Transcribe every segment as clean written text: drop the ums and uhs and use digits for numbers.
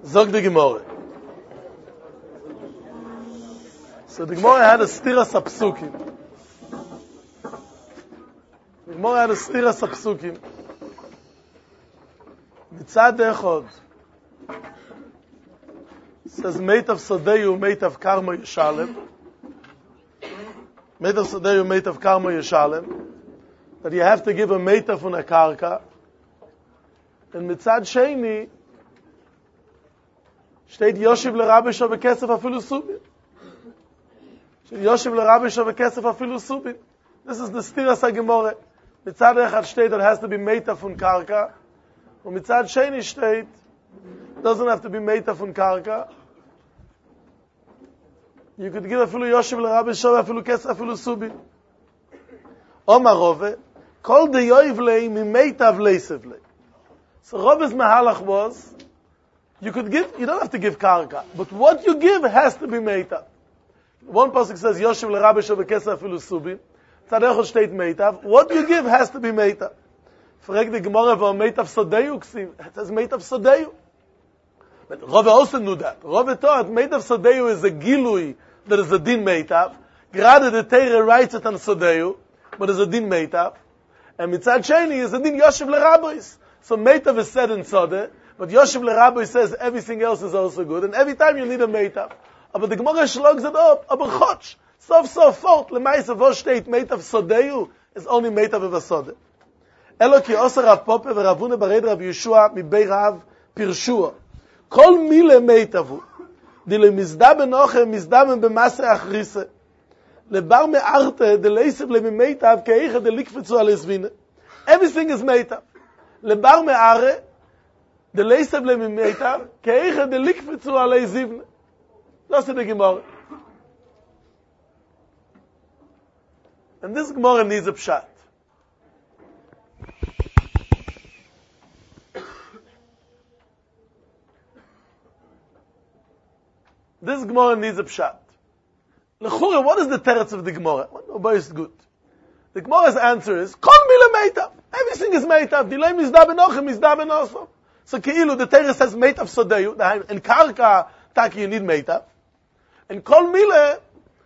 Zog the Gemara. So the Gemara had a stiras apsukim. The Gemara had a stiras apsukim. Mitzad echod says Meitav Sodeyu, Meitav Karma Yeshalem. Meitav Sodeyu, Meitav Karma Yeshalem. That you have to give a Meitav on a karka. And Mitzad Sheni steht Yoshiv l'Rabbi Shove Kesef Afilu Subin. Yoshiv l'Rabbi Shove Kesef Afilu Subin. This is the stiras HaGemorah. Mitzad echad steht that has to be Meitav on karka. And Mitzad Sheni steht doesn't have to be Meitav on karka. You could give Afilu Yoshiv l'Rabbi Shove Afilu Kesef Afilu Subin. Omar Rove, Kol de Yoiv lei mi Meitav leisev lei. So Rove's mahalach was, you don't have to give karka, but what you give has to be meitav. One pasuk says, Yoshiv l'Rabbi Shove Kesef Afilu Subin. Tzadechot steht meitav. What you give has to be meitav. Frag the Gemara for meitav sodeyu. It says meitav sodeyu. But Rove also knew that. Rove thought meitav sodeyu is a gilui, there is a din meitav. Gerade the Torah writes it on sodeyu, but there's a din meitav. And Mitzad Sheni is a din Yoshiv l'Rabbis. So meitav is said in Sodeh, but Yoshiv l'Rabbi says everything else is also good, and every time you need a meitav. But the Gemara shlogs it up, aber chotch, sof fort, lemaisa vo steht meitav sodeyu, is only meitav of a Sodeh. Elo ki osa Rav Pope v'Ravune bared Rav Yeshua mibei Rav Pirshua. Kol mile meitavu, di le mizda benochem, mizda ben b'mase achrise. Lebar me'arte, de leisev le meitav, keicha de likfetzu al esvine. Everything is meitav. Lebar me'are, de leisev le meitav, keicha de likfetzu al esvine. That's the Gemara. And this Gemara needs a pshat. This Gemara needs a pshat. L'chura, what is the teretz of the Gemara? Nobody is good. The Gemara's answer is, Kol mila meitav. Everything is meitav. Dilei mizda benochem, mizda benosom. So keilu, the Torah says meitav sodeyu. In karka, taki, you need meitav. And kol mila,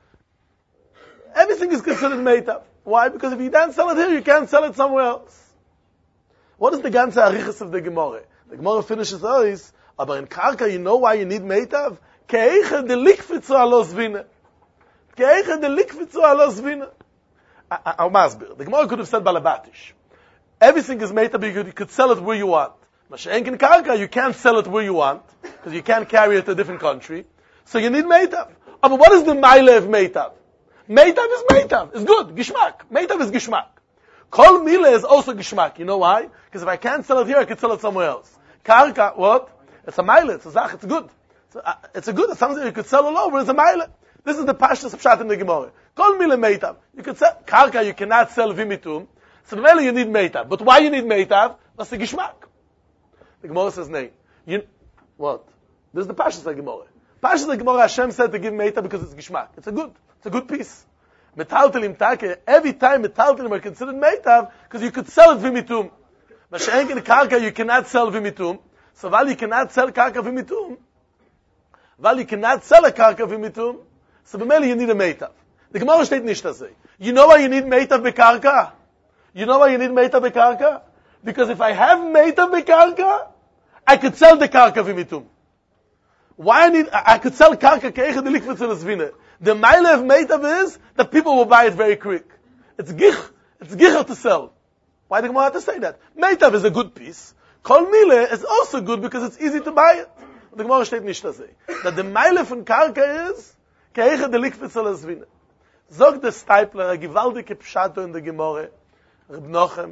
everything is considered meitav. Why? Because if you don't sell it here, you can't sell it somewhere else. What is the ganze arichas of the Gemara? The Gemara finishes always, but in karka, you know why you need meitav? Keicha de likfitzu alos vina. Keicha de likfitzu alos vina. I'll masbir. The Gemara could have said balabatish. Everything is meitav, but you could sell it where you want. Mashenk in karka, you can't sell it where you want, because you can't carry it to a different country. So you need meitav. But what is the mile of meitav? Meitav is meitav. It's good. Gishmak. Meitav is gishmak. Kol mile is also gishmak. You know why? Because if I can't sell it here, I can sell it somewhere else. Karka, what? It's a mile. It's a zach. It's good. It's a good. It's something you could sell all over. It's a mile. This is the pashtus pshat in the Gemara. Kol mile meitav. You could sell karka. You cannot sell vimitum. So really you need meitav. But why you need meitav? That's the gishmak. The Gemara says nay. What? This is the pashtus of the Gemara. Pashtus of the Gemara, Hashem said to give meitav because it's gishmak. It's a good piece. Metaltelim take. Every time metaltelim are considered meitav because you could sell it vimitum. Mashenk in karka you cannot sell vimitum. So while you cannot sell karka vimitum, while you cannot sell a karka vimitum, so b'meli you need a meitav. The Gemara steht nicht das. You know why you need meitav bekarka? You know why you need meitav bekarka? Because if I have meitav bekarka, I could sell the karka vimitum. Why I could sell karka keicha de likvitz in zvine. The mile of meitav is that people will buy it very quick. It's gicher to sell. Why the Gemara have to say that? Meitav is a good piece. Kol mile is also good because it's easy to buy it. The Gemara steht nicht das. That the mile von karka is keicha de likvitz in zvine. Zog the Stipler, a gewaltige Pshato in the Gemara, Reb Nochem,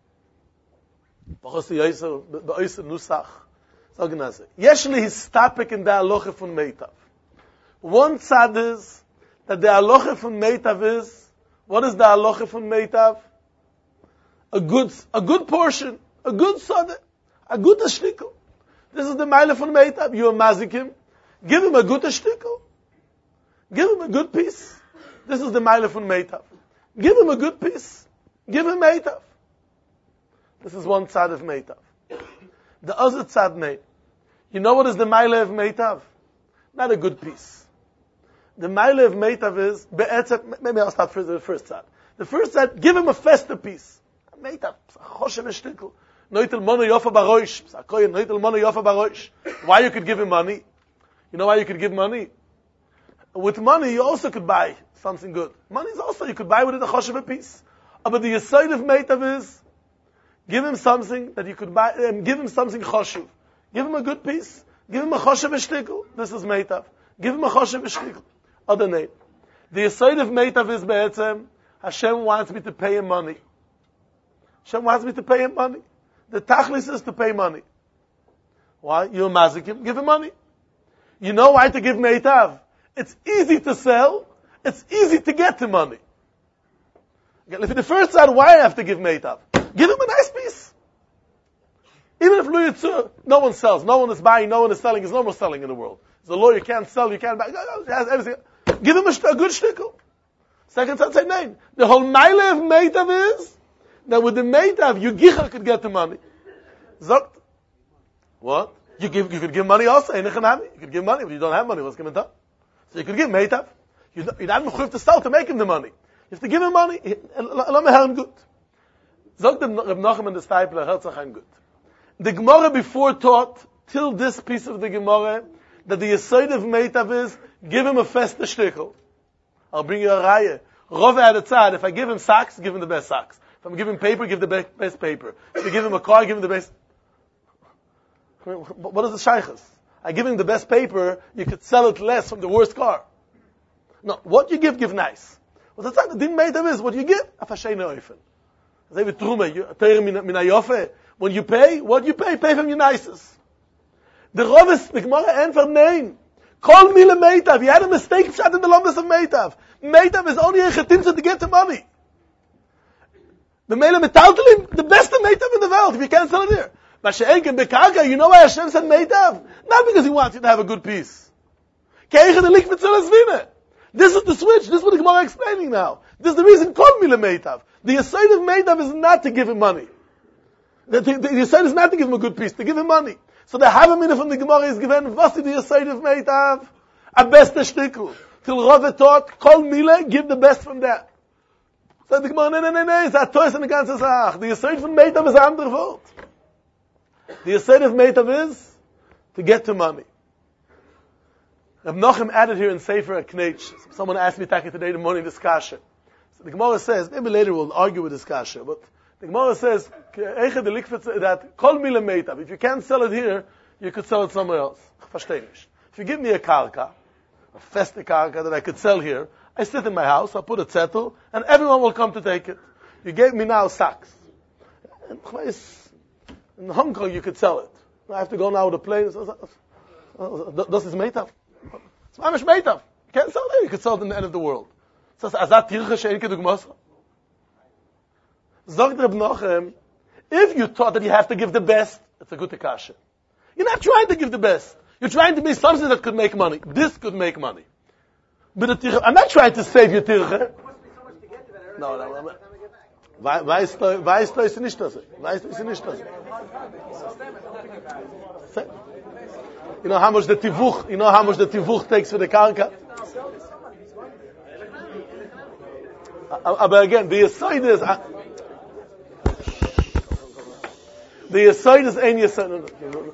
Bachos Yosef, Be'oiser Nusach, sagen das. Yesh li histapek in the halacha von meitav. One side is that the halacha von meitav is, what is the halacha von meitav? A good portion, a good sade, a good ashtikel. This is the mile von meitav. You are mazikim, give him a good ashtikel. Give him a good piece. This is the mile von meitav. Give him a good piece. Give him meitav. This is one side of meitav. The other side, You know what is the Maile of Meitav? Not a good piece. The Maile of Meitav is, maybe I'll start first with the first side. The first side, give him a festive piece. Meitav, Choshen Eshtikl. Noitel Mono Yofa Baroish. Noitel Mono Yofa Baroish. Why you could give him money? You know why you could give money? With money, you also could buy something good. Money is also, you could buy with it a Choshev piece. But the Yesod of Meitav is, give him something that you could buy, give him something Choshev. Give him a good piece. Give him a Choshev Eshtikl. This is Meitav. Give him a Choshev Eshtikl. Other name. The Yesod of Meitav is Be'etzem, Hashem wants me to pay him money. Hashem wants me to pay him money. The Tachlis is to pay money. Why? You're mazikim, give him money. You know why to give Meitav? It's easy to sell. It's easy to get the money. Okay, the first side, why I have to give Meitav? Give him a nice piece. Even if Lu Yitzur, no one sells, no one is buying, no one is selling, there's no more selling in the world. As a lawyer, you can't sell, you can't buy, everything. Give him a good shtickle. Second side, say name. The whole Maile of Meitav is, that with the Meitav, you Gicha could get the money. Zogt. What? You could give money also, you could give money, but you don't have money, what's coming up? So you could give Meitav. You're not mechuyev to sell to make him the money. You have to give him money. Let me have him good. Zogt the Reb Nachum and the Steipler, Herzach good. The Gemara before taught, till this piece of the Gemara, that the Yesod of Meitav is, give him a festa shtickle. I'll bring you a raya. Rove had a tzad, if I give him socks, give him the best socks. If I'm giving paper, give the best paper. If I give him a car, give him the best. What is the shaykhs? I give him the best paper, you could sell it less from the worst car. No, what you give nice. What the tzad, the din Meitav is, what you give, afashay ne'oifen. When you pay, what you pay from your nicest. The Rav is, the Gemara answered name. Call me le Meitav. You had a mistake shot in the lumnus of Meitav. Meitav is only a chetimza to get the money. The Meile Metaltalim, the best of Meitav in the world, if you can't sell it here. Mashe'enken bekarka, you know why Hashem said Meitav? Not because He wants you to have a good piece. This is the switch. This is what the Gemara is explaining now. This is the reason, call me le Meitav. The Yesod of Meitav is not to give him money. The Yesod is not to give him a good piece, to give him money. So the Havamina from the Gemara is given, was the Yesod of Meitav? A best shtickle. Till Rave taught, call Mile, give the best from that. So the Gemara, no, it's a toys in the ganze Sach. The Yesod from Meitav is a andere Wort. The Yesod of Meitav is to get to money. Reb Nachum added here in Sefer Knetch. Someone asked me today the morning discussion. So the Gemara says, maybe later we'll argue with this kasha, but the Gemara says that call me Meitav. If you can't sell it here, you could sell it somewhere else. If you give me a karka, a feste karka that I could sell here, I sit in my house, I put a zettel, and everyone will come to take it. You gave me now sacks. In Hong Kong you could sell it. I have to go now with a plane. Das is Meitav. It's mamish Meitav. You can't sell it. You could sell it in the end of the world. So azat tirche she'enke dugmas. Zogt Reb Nachum, if you thought that you have to give the best, it's a good kasha. You're not trying to give the best. You're trying to be something that could make money. This could make money. But the tirche, I'm not trying to save your tirche. No. Weißt du, ist nicht das. You know how much the tivuch takes for the karka? But again, the Yesod is ein Yesod.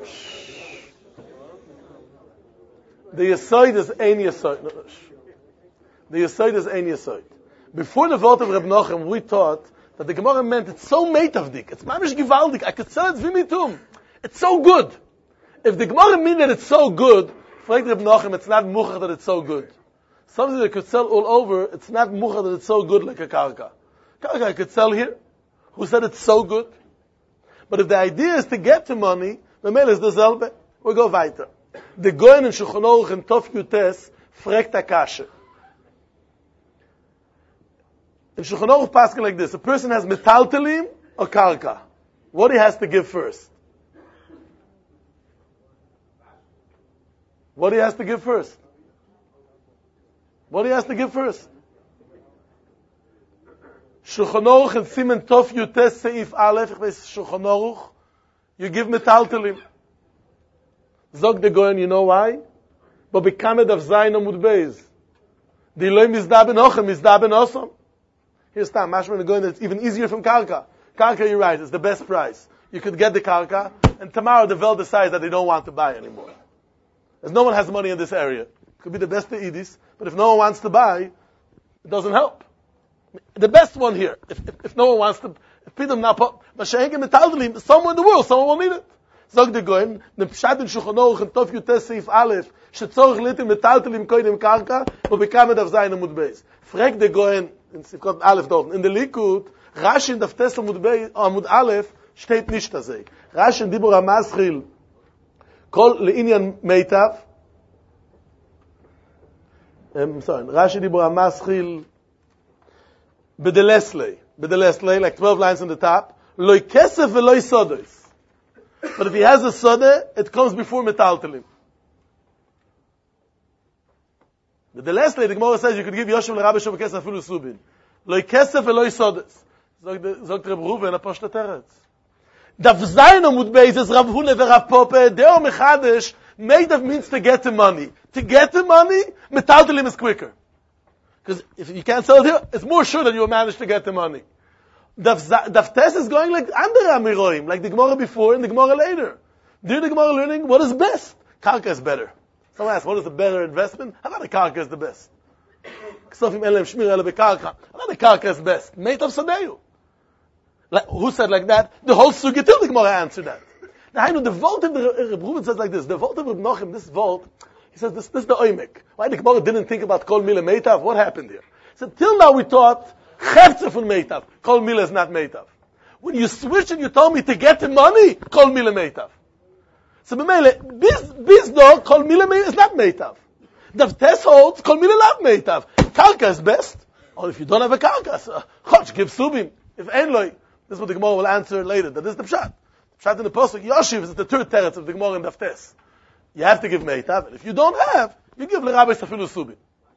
The Yesod is ein Yesod. The Yesod is ein Yesod. Before the vote of Reb Nachum, we thought that the Gemara meant it's so meitavdik, it's mamish givaldik, I could sell it vimitum. It's so good. If the Gemara mean that it's so good, fragt Reb Nachum, it's not muchach that it's so good. Something that could sell all over, it's not muchach that it's so good like a karka. Karka I could sell here. Who said it's so good? But if the idea is to get to money, the mail is the selbe. We'll go weiter. The Goyen in Shulchan Aruch in Tov Yutes fragt a kasha. In Shulchan Aruch paskin like this: a person has metaltelim or karka. What he has to give first? What he has to give first? Shulchan Aruch in Simen Tov Yutes Seif Aleph. Shulchan Aruch, you give metaltelim. Zog the Goyen, you know why? But bekamed of Zayin Amud Beis. The Eloi Mizdaben Ochem, Mizdaben Osam. Here's time, Mashma the Goyen, it's even easier from Karka. Karka, you're right, it's the best price. You could get the Karka, and tomorrow the Vel decides that they don't want to buy anymore. As no one has money in this area. It could be the best Edis, but if no one wants to buy, it doesn't help. The best one here, if no one wants to, if people now put, Mashengen Metaldalim, somewhere in the world, someone will need it. Zog the Goyen, the Pshat in Shulchan Aruch, and Tov Yutes Seif Aleph, shetzorich litim metaltalim koidem karka, ubekamed av zayin amud beis. Frag the Goyen, in Sifkot Aleph dort, in the Likud, Rashi in Daftes amud Aleph, steht nicht das Eik. Rashi in Dibur HaMaschil, kol le'inyan meitav, Rashi Dibur HaMaschil, bedeleslei, like 12 lines on the top, loy kesef veloy sodos. But if he has a soda, it comes before metaltalim. The last lady, the Gemara says you could give Yoshev l'Rabbi Shov Kesef Filu Subin. Loi Kesef ve'loi Sodes. Zogt Reb Ruven, Aposhta Teretz. Daf Zayin Amud Beis is Rav Hune ve'Rav Pope, Deo Mechadesh, Meitav means to get the money. To get the money, metaltalim is quicker. Because if you can't sell it here, it's more sure that you will manage to get the money. Daf Tes is going like andere Amiroim, like the Gemara before and the Gemara later. During the Gemara learning, what is best? Karka is better. Someone asks, what is the better investment? How about the Karka is the best? Ksofim elem shmir ele bekarka. How about the Karka is best? Meit of Sadeyu. Like, who said like that? The whole Sugi till the Gemara answered that. Now, I know the vault of the Reb Ruben says like this. The vault of Reb Nochem, this vault, he says this is the Oimek. Why the Gemara didn't think about Kol Mila Meitav? What happened here? He said, till now we thought Chefze from Meitav. Kol Mila is not Meitav. When you switched and you told me to get the money, Kol Mila Meitav. So b'meile, this dog, Kol Mila Meitav is not Meitav. The test holds, Kol Mila not Meitav. Karka is best. Or if you don't have a Karka, so, Chotch, give Subim. If Enloi, this is what the Gemara will answer later. That is the Pshat. Pshat in the Pasuk, Yoshiv is the third teretz of the Gemara in Daftes. You have to give Meitav, and if you don't have, you give L'Rabbi Safilu Subim.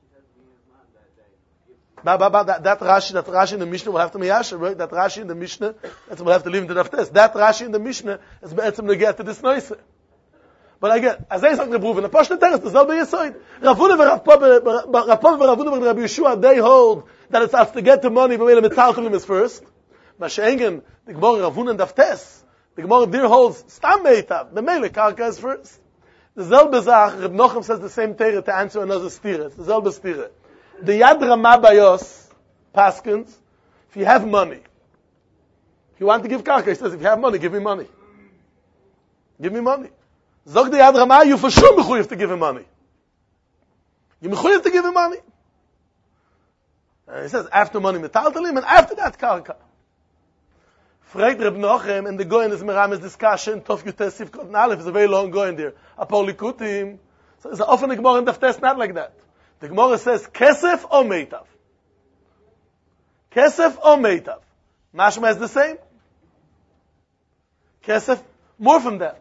That Rashi in the Mishnah will have to miyasher, right? That Rashi in the Mishnah, that's will have to leave into Daftes. That Rashi in the Mishnah is be'etzem to get to this noise. But again, as I said, the Bruven, the Pashto Teres, the Zelbe Yesoid, Ravuna v'Ravuna v'Rabbi Yeshua, they hold that it's us to get the money, but the Metaltalim is first. Mashengen, the Gemara Ravuna and Daftes, the Gemara there holds Stam Meitav, the Mele Karka is first. The Zelbe Zach, Reb Nochem says the same Teire to answer another stira. It's the Zelbe stira. The Yad Ramah Bayos, Paskins, if you have money, if you want to give Karka, he says, if you have money, give me money. Give me money. Zog the Yad Ramah, you for sure mechuyev to give him money. You mechuyev to give him money. And he says, after money metaltalim, and after that Karka. Freit Reb Nochem, and the Goyen is Merame's discussion, Tov Yutes Sivkot Nalef, is a very long Goyen there. Apolikutim. So it's often a Gemara in Daftes not like that. The Gemara says, Kesef or Meitav. Kesef or Meitav. Mashma is the same. Kesef, more from that.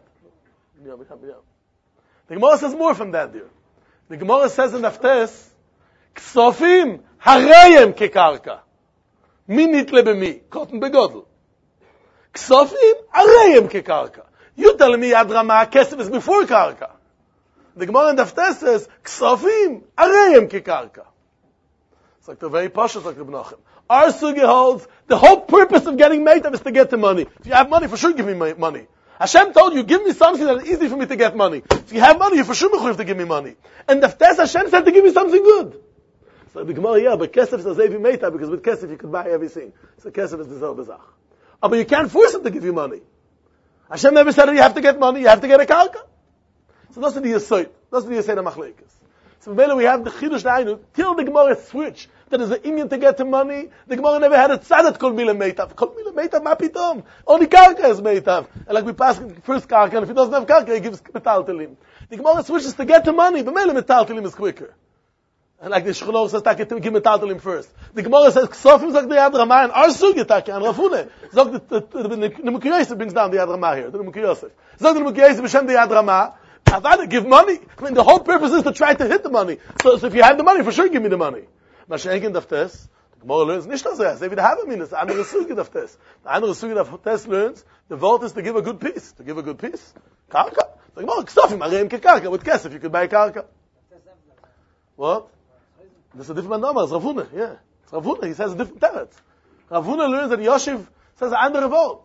The Gemara says more from that there. The Gemara says in Daftes, Ksofim harayim kekarka. Mi nitle b'mi. Kotten begodl. Ksofim harayim kekarka. You tell me Yad Ramah, Kesef is before karka. The Gemara in Daftes says, Ksofim harayim kekarka. It's like the very pashas like Reb Nochem. Our sugi holds, the whole purpose of getting Meitav is to get the money. If you have money, for sure give me money. Hashem told you, give me something that is easy for me to get money. If you have money, you for sure have to give me money. And Daftes Hashem said to give me something good. So the Gemara, yeah, but Kesef is a Zevi Meitav, because with Kesef you could buy everything. So Kesef is the Zel Bezach. Oh, but you can't force him to give you money. Hashem never said that you have to get money, you have to get a Karka. So that's the Yesod. That's the Yesod of Machlekes. So maybe we have the Chidush Da'inu, till the Gemara switch. That is an Indian to get the money. The Gemara never had a Tzadat Kol Mila Meitav. Kol Mila Meitav, ma pitom. Only Karka is Meitav. And like we pass first Karka, and if he doesn't have Karka, he gives Metaltalim. The Gemara switches to get the money, but Mele Metaltalim is quicker. And like the Shulchan says, give Metaltalim first. The Gemara says, Ksofim zog the Yad Ramah, and our Sugi Taki, and Rafune. Zog the Nimuk Yosef brings down the Yad Ramah here, the Nimuk Yosef. Zog the Nimuk Yosef, B'Shem the Yad Ramah, Avada, give money. I mean, the whole purpose is to try to hit the money. So if you have the money, for sure give me the money. Mashenken Daftes, the Gemara learns, nicht das er, wie der Habermin ist, andere Sugi Daftes. The andere Sugi Daftes learns, the vote is to give a good piece. To give a good piece. Karka. The Gemara, ksofim, areim kekarka. With kesef, you could buy karka. What? This is a different number. It's Rav Huna, yeah. It's Rav Huna. He says a different teretz. Rav Huna learns that Yoshiv says an andere Wort.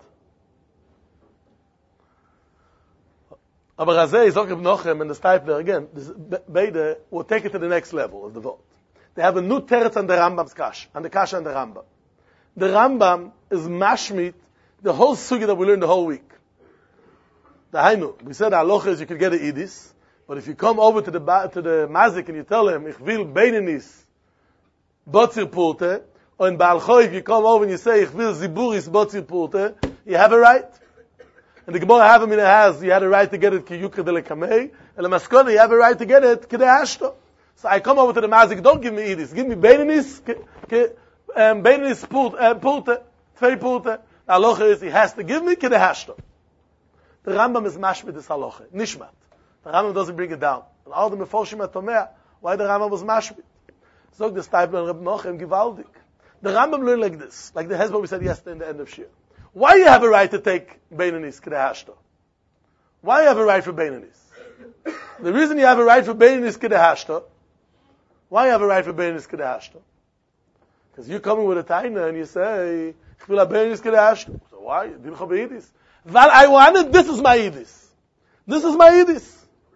Aber Razeh is Reb Nochem and the Steipler, again, beide will take it to the next level of the Wort. They have a new teretz on the Rambam's Kash, and the Kash on the Rambam. The Rambam is mashmit the whole sugi that we learned the whole week. The Hainu, we said halacha is you could get a idis, but if you come over to the mazik and you tell him, ich will beininis botzir pulte, or in Baal Choiv you come over and you say, ich will ziburis botzir pulte, you have a right. And the Gemara Havamina has, you had a right to get it ki yukra de lekamei, and the Maskona, you have a right to get it ki de hashto. So I come over to the mazik, don't give me idis, give me beininis, beininis pulte, tvei pulte. The halacha is, he has to give me ki de hashto. The Rambam is mashmid this halacha, nishmat. The Rambam doesn't bring it down. And all the mefoshim at Tomea, why the Rambam was mashmid. So the Steipler and Reb Nochem givaldik. The Rambam learned like this, like the Hezbollah we said yesterday in the end of Shir. Why you have a right to take beinanis kedehashto? Why you have a right for beinanis? The reason you have a right for beinanis kedehashto, why you have a right for beinanis kedehashto? Because you come in with a taina and you say, ich will have beinanis kedehashto. So why? Dincha beidis. Val I wanted, this is my idis. This is my idis.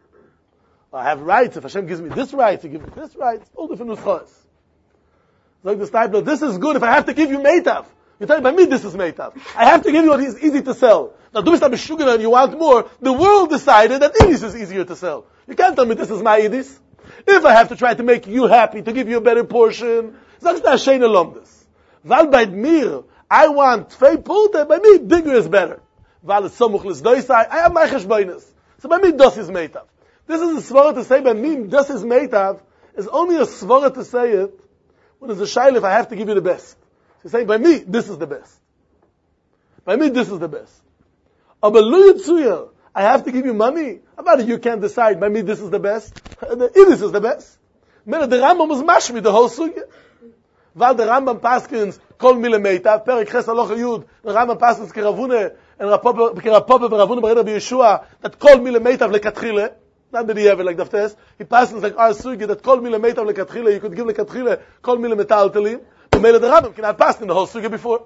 I have rights. If Hashem gives me this right, He gives me this right. It's all different nuschos. Like the Steipler, this is good if I have to give you meitav. You tell me, by me this is meitav. I have to give you what is easy to sell. Now, do you sugar and you want more? The world decided that idis is easier to sell. You can't tell me this is my idis. If I have to try to make you happy, to give you a better portion, sagst du Hashem lomdes. Val bei mir, I want tvei pulte, by me bigger is better. Val it's samuch l'sdoisai, I have my cheshboinus. So by me das is meitav. This is a svara to say by me das is meitav, is only a svara to say it when there's a shaila if I have to give you the best. So say by me, this is the best. By me, this is the best. Aber lu yitzuya, I have to give you money. How about it? You can't decide. By me, this is the best. This is the best. The Rambam was mashmi the whole sugya. While the Rambam paskins kol mile meitav, perek ches alocha yud, the Rambam paskins keravune and Rapope Ravune Bareda Yeshua that kol mile meitav lekatchile. Not that he ever like Daftes. He passes like our sugi that kol mile meitav lekatchile. You could give lekatchile kol mile metaltelim. The male of the Rambam cannot pass in the whole sugi before.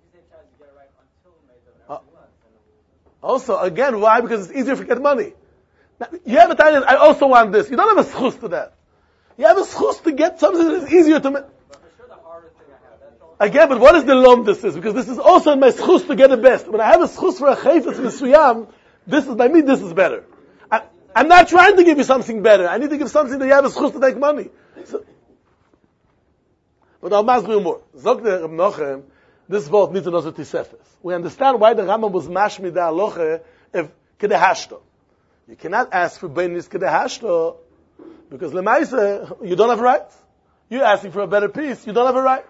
Also, again, why? Because it's easier to get money. Now, you have a time, I also want this. You don't have a schus to that. You have a schus to get something that is easier to make. Again, but what is the lom this is? Because this is also in my schus to get the best. When I have a schus for a chayfetz mesuyam, this is, by me, this is better. I'm not trying to give you something better. I need to give something that you have a schus to take money. So, but I'll masbir more. Zog the Reb Nochem, this vote needs another tisefes. We understand why the Rambam was mashmi da aloche if kedehashto. You cannot ask for beinis kedehashto because lemaise you don't have a right. You're asking for a better piece. You don't have a right.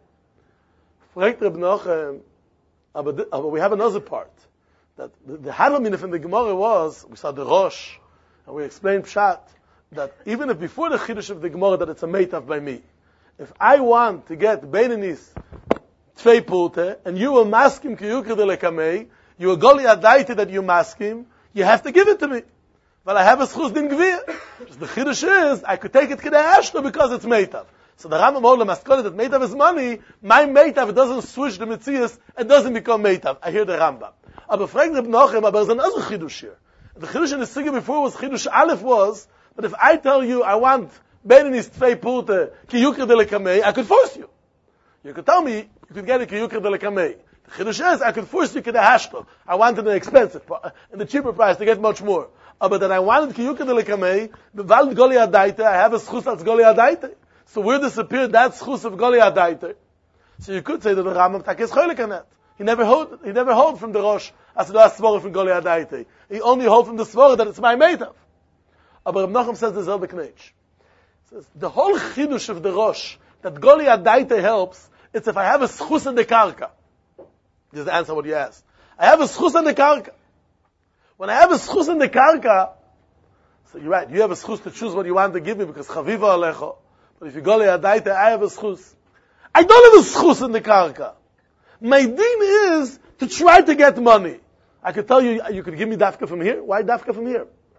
Fragt Reb Nochem, but we have another part that the Havamina from the Gemara was we saw the Rosh and we explained Pshat that even if before the Chiddush of the Gemara that it's a meitav by me, if I want to get beinis tvei pulte, and you will maskim ki yukra de lekamei, you will goli adaiti that you maskim, you have to give it to me. But I have a schus din gvir. The chiddush is, I could take it kedehashto because it's meitav. So the Rambam hold the maskoni that meitav is money, my meitav, it doesn't switch the mitzias, it doesn't become meitav. I hear the Rambam. Aber fragt Reb Nochem, aber there's another chiddush here. The chiddush in the Sigah before was chiddush Aleph was, that if I tell you I want beinis tvei pulte, ki yukra de lekamei, I could force you. You could tell me, you could get a kiyukra de lekamei. The chiddush is, I could force you kedehashto. I wanted an expensive, and the cheaper price to get much more. But then I wanted kiyukra de lekamei, b'val goli adaita, I have a schus as goli adaita. So where disappeared that schus of goli adaita? So you could say that the Rambam takes cholik on that. He never hold from the Rosh as the last svara from goli adaita. He only hold from the svara that it's my meitav. But Reb Nochem says the Zelbe Knech. Says the whole chiddush of the Rosh that goli adaita helps. It's if I have a schus in the karka. This is the answer what you asked. I have a schus in the karka. When I have a schus in the karka, so you're right, you have a schus to choose what you want to give me because chaviva alecho. But if you go le'adaita, I have a schus. I don't have a schus in the karka. My din is to try to get money. I could tell you, you could give me dafka from here. Why dafka from here?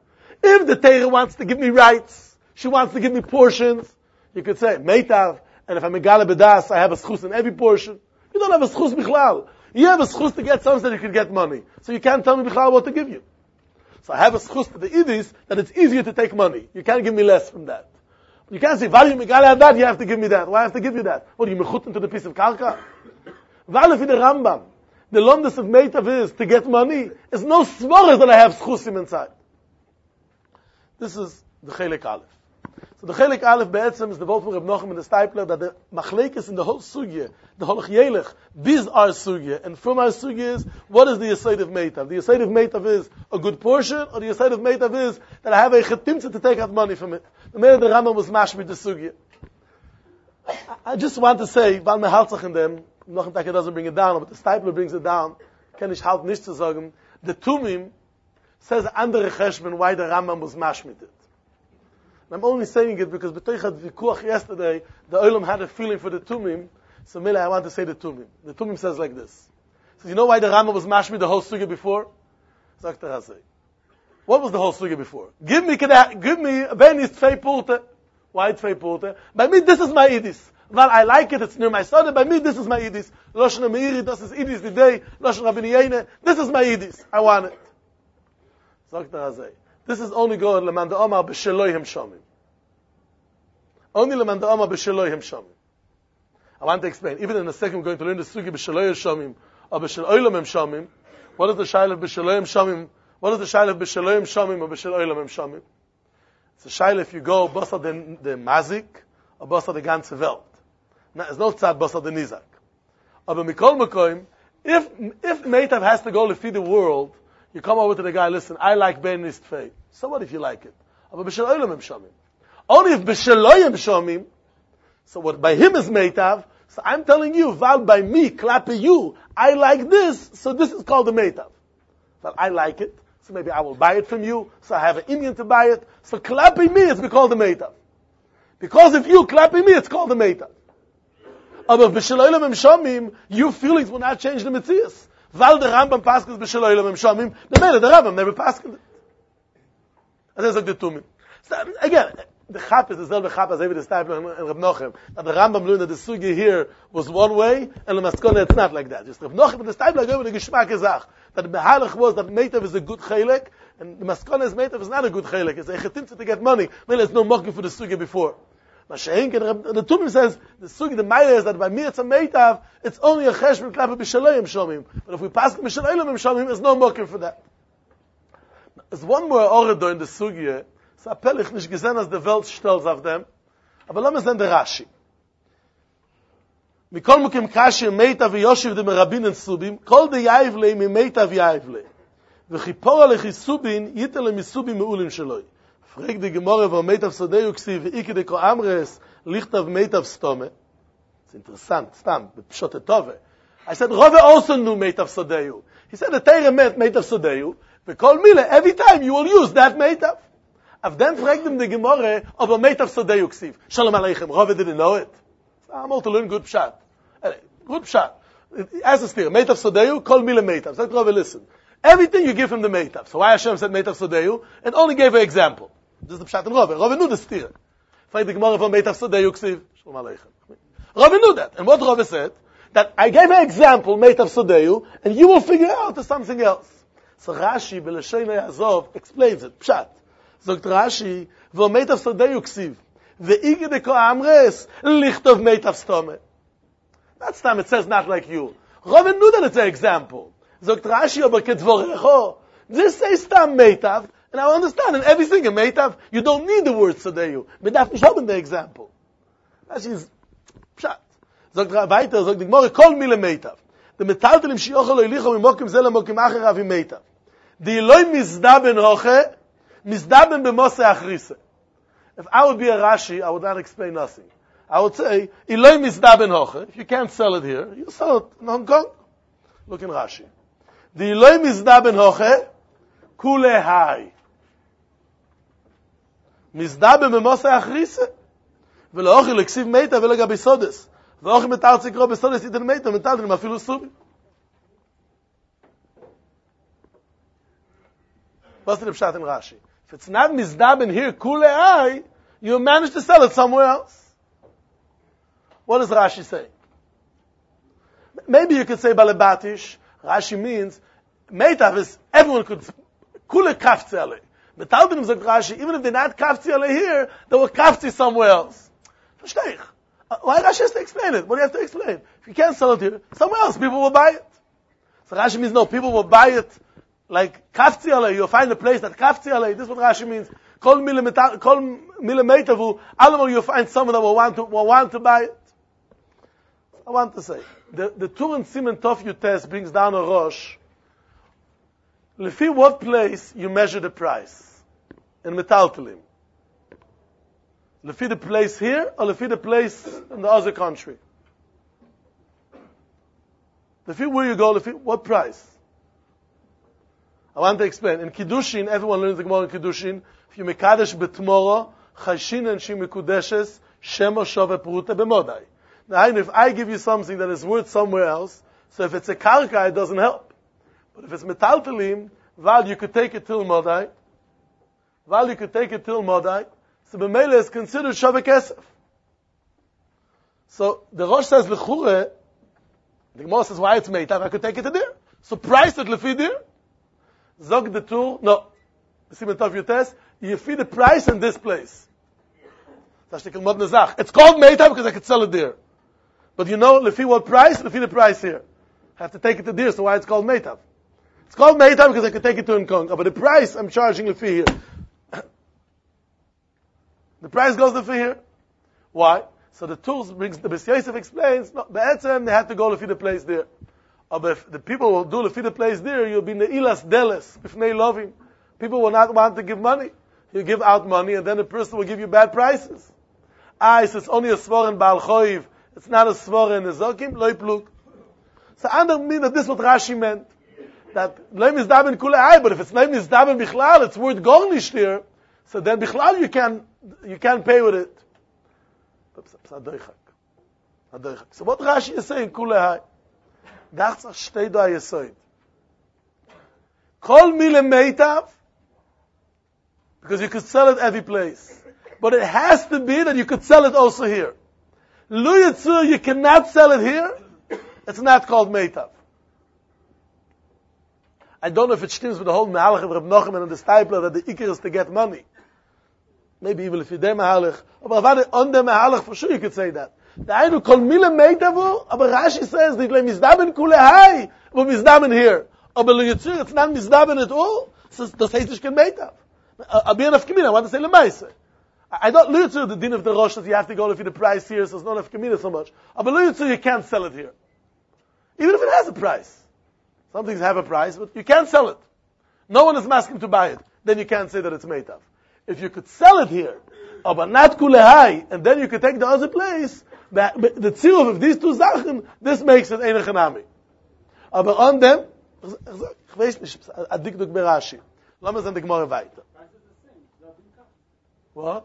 If the Torah wants to give me rights, she wants to give me portions, you could say, Meitav, and if I'm Megala B'das, I have a schus in every portion. You don't have a schus bichlal. You have a schus to get something that you can get money. So you can't tell me bichlal what to give you. So I have a schus to the Idis that it's easier to take money. You can't give me less from that. You can't say, Vali Megala Adad, you have to give me that. Why I have to give you that? What, are you mechut into the piece of karka? Vali fi the Rambam. The lomdus of Meitav is to get money. It's no svaras that I have schusim inside. This is the Chelek Aleph. So the Chelek Aleph be'etzem is the word from Reb Nochem and the Stipler that the machlekes in the whole sugya, the whole chiyelech, biz our sugya, and from our sugya is, what is the yesod of Meitav? The yesod of Meitav is a good portion, or the yesod of Meitav is that I have a chetimtza to take out money from it. The man of the Rambam was mashmid the sugya. I just want to say, weil me haltzach in them, Nochem Taka doesn't bring it down, but the Stipler brings it down, kann ich halt nicht zu sagen, the Tumim says andere cheshbon why the Rambam was mashmid it. I'm only saying it because b'toich vikuach yesterday, the Olam had a feeling for the Tumim, so Mila, I want to say the Tumim. The Tumim says like this. So you know why the Rambam was mashmid the whole sugya before? Sagt der Hasei. What was the whole sugya before? Give me ben is tvei pulte. Why tvei pulte? By me, this is my idis. Well, I like it, it's near my son, by me, this is my idis. Loshen Meiri, this is idis the day. Loshen Rabbi Yene, this is my idis. I want it. Sagt der Hasei. This is only going leman da Omar b'sheloyim shamim. Only leman da Omar b'sheloyim shamim. I want to explain. Even in a second, we're going to learn the sugi b'sheloyim shamim or b'sheloyim shamim. What is the shaila b'sheloyim shamim? What is the shaila b'sheloyim shamim or b'sheloyim shamim? It's a shaila if you go basa the mazik or basa the ganze Welt. Now, there's no tzad basa the nizak. Aber mikol mekoim, if Meitav has to go to feed the world, you come over to the guy, listen, I like Ben Nistfei. So what if you like it? But B'Shel Olam Shamim. Only if B'Shel Oyem Shamim, so what by him is Meitav, so I'm telling you, Val by me, clapping you, I like this, so this is called the Meitav. Well, I like it, so maybe I will buy it from you, so I have an Indian to buy it, so clapping me, it's called the Meitav. Because if you clapping me, it's called the Meitav. But B'Shel Olam Shamim, your feelings will not change the Metzias. Val the Rambam passes b'shel olam shamim. The man of the Rambam never passed it. And that's like the Tumim. So again, the Chap is the selbe Chap as every disciple and Reb Nochem. That the Rambam learned that the sugi here was one way, and the Maskona it's not like that. Just Reb Nochem and the disciple go with the Geschmack Ezach. That the Behalach was that Meitav is a good Chelek, and the Maskona is Meitav is not a good Chelek. It's a chetimtza to get money. Well, there's no mocking for the sugi before. The Tumim says the sugi, the Maya is that by me it's a Meitav, it's only a cheshbon klapa b'shalayim shamim. But if we pass the b'shalayim shamim, there's no mocking for that. There's one more order in the sugi. So apelig nicht gesehen as the Welt stellt auf dem. Aber lass uns dann der Rashi. Mikol mukim kashi Meitav v'yoshiv dem Rabbinen subim, kol de yaivle mi Meitav yaivle. V'chipor alech subin yitel misubim meulim sheloi. Frag die Gemorre, wo Meitav Sodeu ksiv, ikke de ko Amres, lichtav Meitav Stome. It's interessant, stam, b'pshote tove. I said, Rove also knew Meitav Sodeu. He said, the Teire meant Meitav Sodeu, v'kol mile, every time you will use that Meitav. Of then fragt him the Gemorre, of a Meitav Sodeu ksiv. Shalom Aleichem, Rove didn't know it. I'm all to learn good pshat. Good pshat. As a steer, Meitav Sodeu, kol mile Meitav. So Rove, listen. Everything you give him the Meitav. So why Hashem said Meitav Sodeu? And only gave an example. This is the pshat in Rove. Rove knew the steer. Fragt the Gemara from Meitav Sodeu ksiv. Shalom Aleichem. Rove knew that. And what Rove said? That I gave an example, Meitav Sodeu, and you will figure out there's something else. So Rashi, B'Lashon Yazov, explains it. Pshat. Zogt Rashi, Vo Meitav Sodeu ksiv. Ve'ige de ko Amres, lichtov Meitav Stome. That's time it says not like you. Rove knew that it's an example. Zogt Rashi, aber kedvorecho. This says tam Meitav, and I understand in every single Meitav, you don't need the word Sodeu. But that's not the example. Rashi is pshat. Zogt weiter, zogt die Gemara, kol mile Meitav. The metaltelim shiocho lo ilicho mimokim zeh lemokim acher avi Meitav. The Eloi mizdaben hoche, mizdaben b'mose achrise. If I would be a Rashi, I would not explain nothing. I would say, Eloi mizdaben hoche. If you can't sell it here, you sell it in Hong Kong. Look in Rashi. The Eloi mizdaben hoche, kule hai. Mizdaben b'mose achrise. V'lo ochi leksiv Meitav v'lo gabi sodes. ואוכי מתאר ציקרו בסודס איתן מיתו, מתאר אפילו סובי. Was ist der Pshat in Rashi? If it's not mizdaben here, kulei, you manage to sell it somewhere else. What does Rashi say? Maybe you could say balebatish. Rashi means meitav is everyone could kule kafzi ale. Metaldinim sagt Rashi, even if they're not kafzi ale here, they were kafzi somewhere else. Versteh ich? Why Rashi has to explain it? What do you have to explain? If you can't sell it here, somewhere else people will buy it. So Rashi means no, people will buy it like kafzi ale. You'll find a place that kafzi ale. This is what Rashi means. Kol millimeitavu. Alamo, you'll find someone that will want to buy it. I want to say, the Tur and Siman Tov Yutes brings down a Rosh. Lefi what place you measure the price? In Metaltalim. Lefi the place here, or lefi the place in the other country? Lefi where you go, lefi what price? I want to explain. In Kiddushin, everyone learns the Gemara in Kiddushin. If you mekadesh betmora, chayshin and she mekudeshes, shemo shove pruta b'modai. Now, if I give you something that is worth somewhere else, so if it's a karka, it doesn't help. But if it's metaltalim, val, you could take it till modai. So b'meile is considered shaveh kesef. So the Rosh says lechure. The Gemara says why it's meitav. I could take it to there. So price it lefi there. Zog the Tur. No. Siman Tov Yutes. You feed the price in this place. It's called meitav because I could sell it there. But you know, lefi what price? Lefi the price here. I have to take it to there, so why it's called meitav? It's called meitav because I could take it to Nkong. But the price, I'm charging lefi here. The price goes lefi here. Why? So the tools brings, the Beis Yosef explains, no, be'etzem, they have to go lefi the place there. But if the people will do lefi the place there, you'll be ne'ilas deles, b'fnei lovim. People will not want to give money. You give out money, and then the person will give you bad prices. So it's only a svor in Baal Choiv. It's not a svor in Nezokim, loy pluk. So I don't mean that this is what Rashi meant. That loy mizdaben kulei, but if it's loy mizdaben bichlal, it's worth gornish here. So then bichlal you can't pay with it. So what Rashi is saying, kulei, that's a shtei do hayesoid. Kol mile meitav, because you could sell it every place. But it has to be that you could sell it also here. Lu Yitzur, you cannot sell it here. It's not called meitav. I don't know if it stems with the whole mehalach of Reb Nachman and the Stipler that the ikar is to get money. Maybe even if you're there mehalach. But on the mehalach, for sure you could say that. The Ainu kol mile meitavu, but Rashi says, the mizdaben kulehai, but mizdaben here. But Lu Yitzur, it's not mizdaben at all. So das heißt, ich kann meitav. I'll be enough community. I want to say lemaise. I don't lose the din of the Rosh that you have to go for the price here, so it's not enough community so much. But lose you can't sell it here, even if it has a price. Some things have a price, but you can't sell it. No one is asking to buy it. Then you can't say that it's meitav. If you could sell it here, but not kulehai, and then you could take the other place. The tziruf of these two zachen, this makes it ein chanami. But on them, ich weiß nicht, adikduk berashi. Lass uns an der Gemara weiter. What?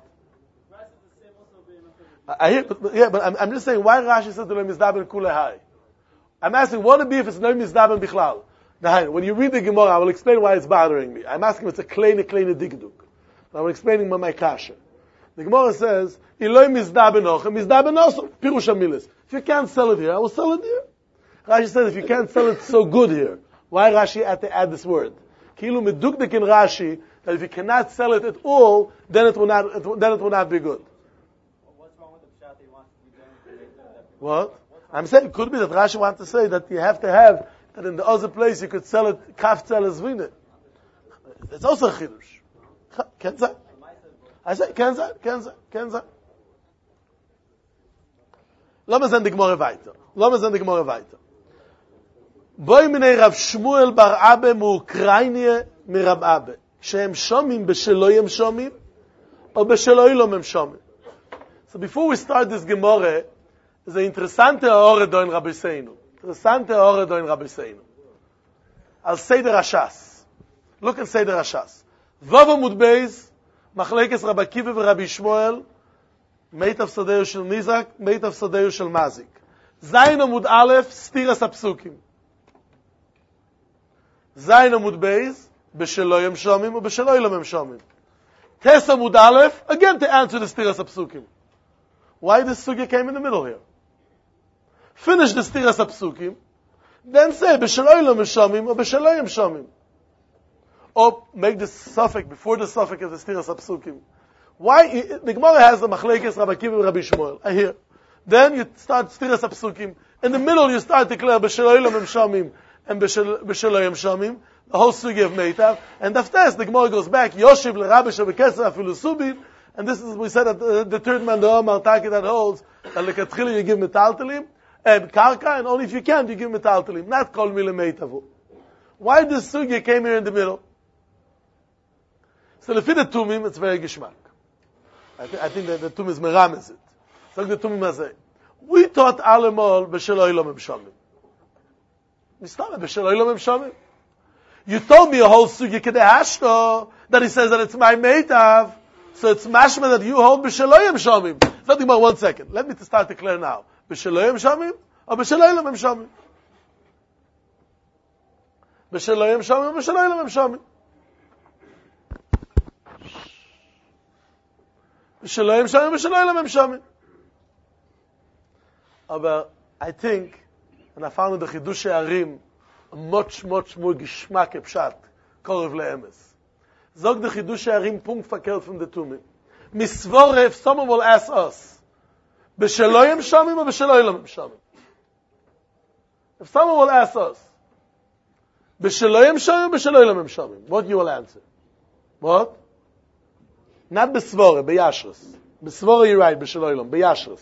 I hear, but I'm just saying why Rashi says the name is Mizdaben Kulehai. I'm asking what would it be if it's no Mizdaben Bichlal. When you read the Gemara, I will explain why it's bothering me. I'm asking if it's a kleine digduk. I will explain my kasha. The Gemara says Iloi Mizdaben Ochem, Mizdaben also Pirush Hamilis. If you can't sell it here, I will sell it here. Rashi says if you can't sell it so good here, why Rashi had to add this word? Kilu medukdik in Rashi that if you cannot sell it at all, then it will not be good. What's wrong with the pshat that he wants to be doing? What? I'm saying it could be that Rashi wants to say that you have to have that in the other place you could sell it kafzel as vine. It's also a chidush. Can't say. I say can't say. Lass uns an die Gemara weiter. Boi minei Rav Shmuel bar Abbe מאוקראיnia מרב אבא, שהם שומעים בשלו הם שומעים, או בשלו אילום הם שומעים. So before we start this Gemara, there's an interessante Aore do in Rabbi Seinu. Al Seder Hashas. Look at Seder Hashas. Vav Amud Beis, Machlekes Rabbi Akiva וRבי Shmuel, meitav Sadeu shel Nizak, meitav Sadeu shel Mazik. Zayin Amud Aleph, Stiras HaPsukim. Zayin Amud Beis, בשלו הם שומעים ובשלו אילום הם שומעים. Tesa Mud Aleph, again to answer the Stiras Apsukim. Why this sugya came in the middle here? Finish the Stiras Apsukim, then say B'Shel Olam Shamim or B'Shel Oyam Shamim. Or make the suffix before the suffix of the Stiras Apsukim. Why? The Gemara has the Machlekes Rabbi Akiva and Rabbi Shmuel. I hear. Then you start Stiras Apsukim. In the middle you start to declare B'Shel Olam Shamim and B'Shel Oyam Shamim. The whole sugi of Meitav, and after the Gemara goes back, Yoshiv l'Rabbi Shabekesa Afilu Subin, and this is, we said that the third man, the Omar Taki, that holds, that l'katchili you give metaltalim, and karka, and only if you can, you give metaltalim, not kol mile Meitavu. Why this sugi came here in the middle? So lefi the Tumim, it's very gishmak. I think that the Tumim is merames it. So the Tumim hazeh. We taught alemol b'shel olam emshamim. Mistama b'shel olam emshamim. You told me a whole sugi kedehashto that he says that it's my meitav, so it's mashma that you hold b'shel oyam shamim. Nothing about 1 second. Let me start to clear now. B'shel oyam shamim or b'shel oyam shamim? B'shel oyam shamim or b'shel oyam shamim? B'shel oyam shamim or b'shel oyam shamim? But I think, and I found in the Chidush Arim, much more geschmack pshat korev leemes. Zog the Chidush Arim punkt verkehrt from the Tumim. Misvore, if someone will ask us, b'shel oyam shamim or b'shel olam shamim? If someone will ask us, b'shel oyam shamim or b'shel olam shamim? What you will answer? What? Not b'svore, b'yashras. B'svore you're right, b'shel olam, b'yashras.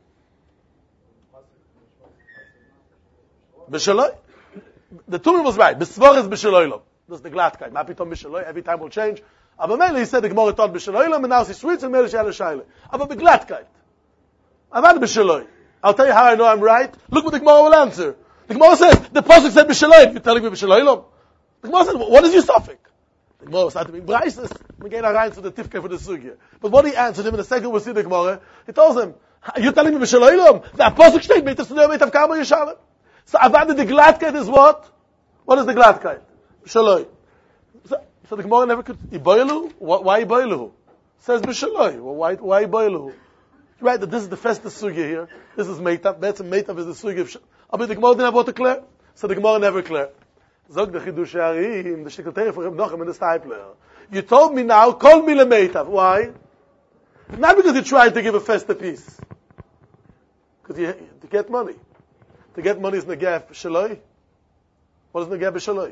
B'shel oyam. The Tumim was right. B'svor is b'shel olam. That's the glatkai. Mapitom b'shel olam. Every time will change. Aber Mele, he said the Gemara taught b'shel olam, and now he switched and Mele shayla shayla. Aber b'glatkai. I'm not b'shel olam. I'll tell you how I know I'm right. Look what the Gemara will answer. The Gemara says, the Pasuk said b'shel olam. You're telling me b'shel olam? The Gemara said, what is your suffix? The Gemara started to be brises. We get our rights for the tifke for the sugya. But what he answered him in a second, we'll see the Gemara. He tells him, you're telling me b'shel olam? The Pasuk steht, meitav studeh, meitav kama yeshalem. So avada the glatkeit is what? What is the glatkeit? B'shaloi. So the Gemara never could. Iboilu? Why Iboilu? Says b'shaloi. Well, why Iboilu? Right, that this is the festive sugya here. This is meitav. That's a meitav is the sugya of. But the Gemara didn't have what to clear. So the Gemara never clear. Zog the Chidush Arim, the Shikatei for Reb Nochem and the Stipler. You told me now, call me lemeitav. Why? Not because you tried to give a festive piece. Because you to get money. To get money is negaf b'shaloi. What is negaf b'shaloi?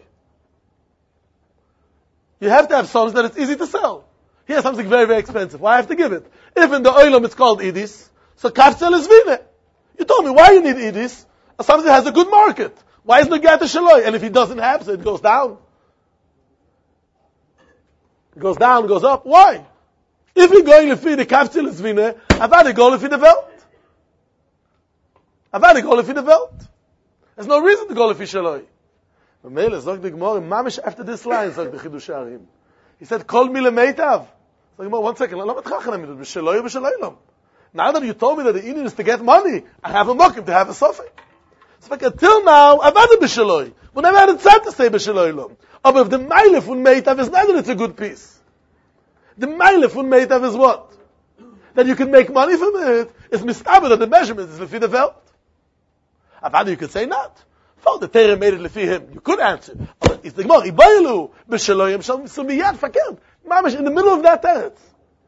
You have to have something that it's easy to sell. Here's something very, very expensive. Why I have to give it? If in the oilam it's called idis, so kafzel is vine. You told me why you need idis. Something that has a good market. Why is negaf b'shaloi? And if he doesn't have, so it goes down. It goes down, it goes up. Why? If you're going to feed the kafzel is vine, I've had to go to feed the Welt. I've had to go to feed the Welt. There's no reason to go to feed shaloi. But Mele, zog the Gemara, mamish after this line, zog the Chidush Arim. He said, kol mi lemeitav. Zog the Gemara, 1 second, lama tchachanam, b'shaloi b'shaloi. Now that you told me that the Indian is to get money, I have a mokim to have a suffix. So like, until now, I've had a b'shaloi. We never had a tzad to say b'shaloi lom. But if the meile von meitav is not that it's a good piece. The meile von meitav is what? That you can make money from it. It's mistaber that the measurement is lefi the Welt. Avada, you could say not. Thought the Torah made it lefi him. You could answer. But it's the Gemara, Ibayelu, b'sheloyim shal, so miyad fakir. Mamish, in the middle of that teretz.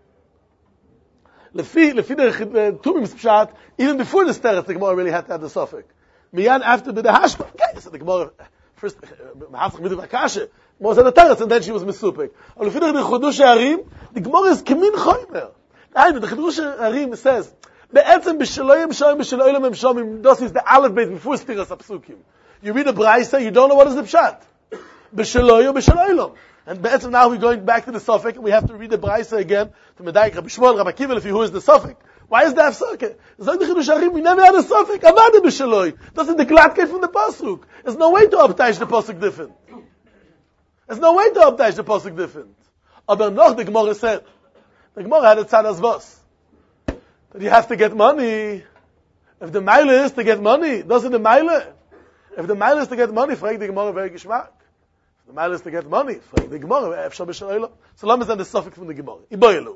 Lefi the Tumim's pshat, even before this teretz, the Gemara really had to have the suffix. Miyad after the hashma. Okay, so the Gemara, first, Mahasach midu vakashe. Gemara said the teretz, and then she was misupik. Lefi the Chidush Arim, the Gemara is kemin choymer. The Chidush Arim says, בעצם בשלויים שומעים בשלויים הם שומעים. This is the aleph beit before stiras apsukim. You read a brayso, you don't know what is the pshat. בשלויים בשלויים. And בעצם now we're going back to the suffix. We have to read the brayso again to Medayik Rabbi Shmuel, Rabbi Akiva, if who is the suffix. Why is that suffix? Zog the Chidush Arim, we never had a suffix. Avada b'shaloi. That's the glatkeit from the pasuk. There's no way to uptaish the pasuk different. There's no way to uptaish the pasuk different. Aber noch the Gemara said, the Gemara had a tzad as vos. That you have to get money. If the meile is to get money, doesn't the meile? If the meile is to get money, frag the Gemara very geschmack. The matter is to get money. Frag the Gemara, Efshar b'shel olam. So let me send the suffix from the Gemara. Iboyelu.